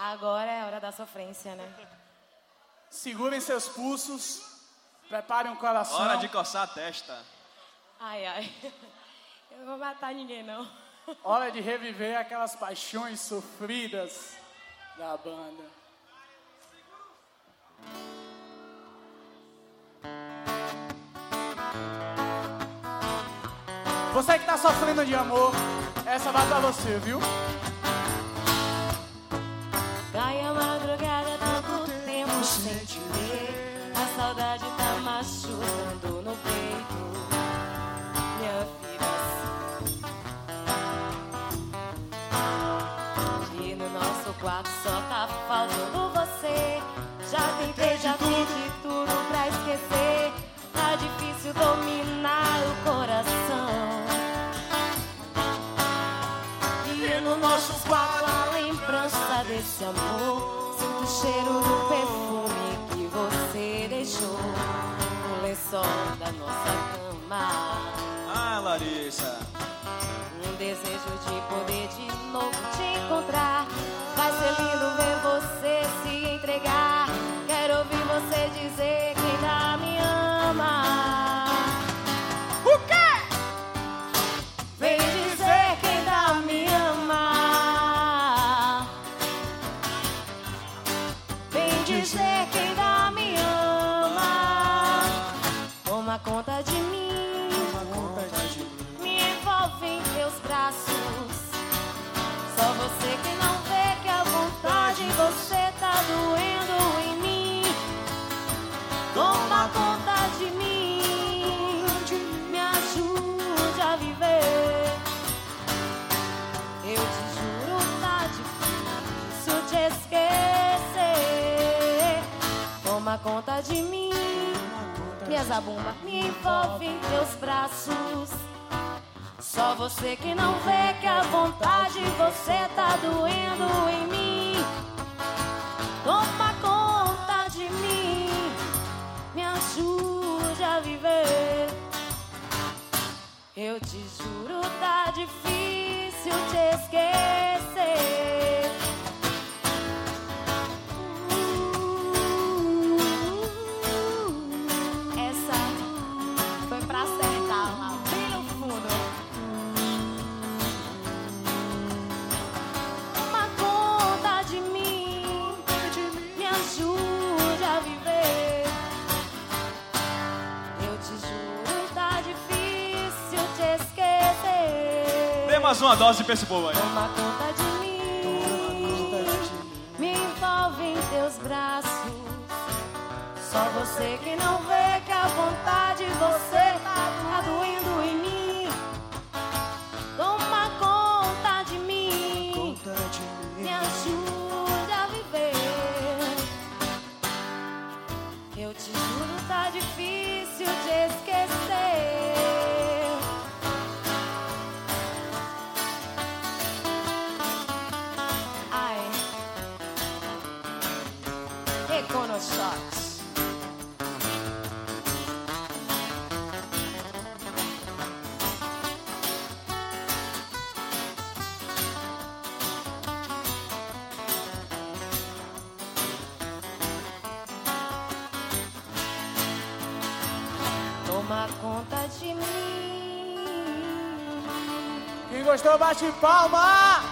Agora é a hora da sofrência, né? Segurem seus pulsos, preparem o coração. Hora de coçar a testa. Ai, ai. Eu não vou matar ninguém, não. Hora de reviver aquelas paixões sofridas da banda. Você que tá sofrendo de amor, essa vai pra você, viu? Cai a madrugada, tanto tempo sem te ver. A saudade tá machucando no peito, minha filha. E no nosso quarto só tá faltando você. Já tentei, já fiz de tudo pra esquecer. Tá difícil dominar o coração. E no nosso quarto a lembrança desse amor. Sinto o cheiro do perfume que você deixou no lençol da nossa cama. Ah, Larissa. Um desejo de poder de novo te encontrar. Vai ser lindo ver você se entregar. Quero ouvir você dizer que ainda me ama. O quê? Vem dizer que ainda me ama. Vem dizer que ainda me ama. Toma conta de mim. Me envolve em teus braços. Só você que não vê que a vontade você tá doendo em mim. Toma conta de mim. Me ajude a viver. Eu te juro, tá difícil te esquecer. Toma conta de mim. Minha zabumba me envolve em teus braços. Só você que não vê que a vontade você tá doendo em mim. Toma conta de mim. Me ajude a viver. Eu te juro, tá difícil te esquecer. Essa foi pra acertar lá bem no fundo. Toma conta de mim. Me ajude a viver. Eu te juro, tá difícil te esquecer. Dê mais uma dose pra esse povo aí. Toma conta de mim. Me envolve em teus braços. Só você que não vê que a vontade você tá doendo em mim. Toma conta de mim. Me ajude a viver. Eu te juro, tá difícil te esquecer. Ai, Econoshot. Toma conta de mim. Quem gostou, bate palma!